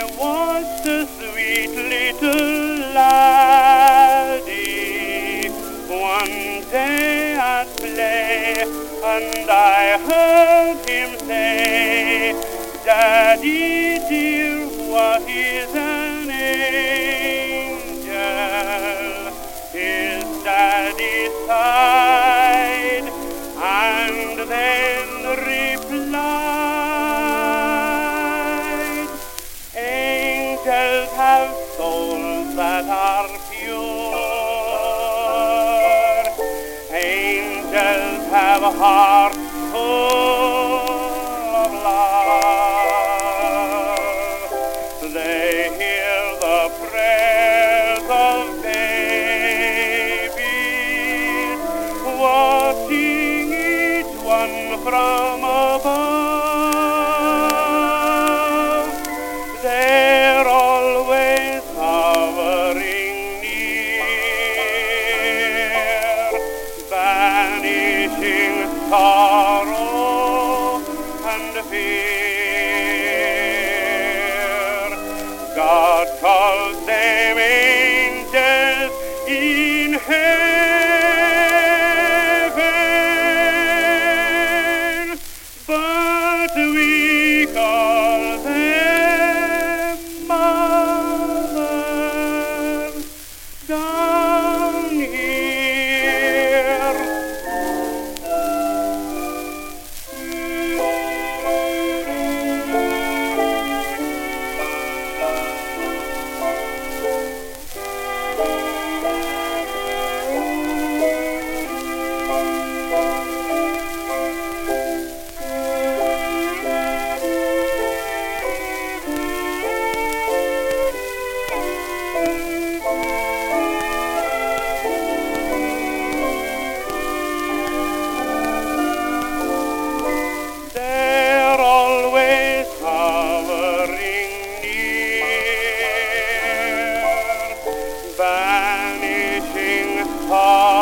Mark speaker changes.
Speaker 1: was a sweet little laddie one day at play, and I heard him say, "Daddy dear, what is an angel?" His daddy sighed and then replied, "Angels have souls that are pure. Angels have hearts full of love. They hear the prayers of babies, watching each one from above. They're always hovering near, banishing sorrow and fear. God calls them angels in heaven, but we call them mothers down here. They're always hovering near, banishing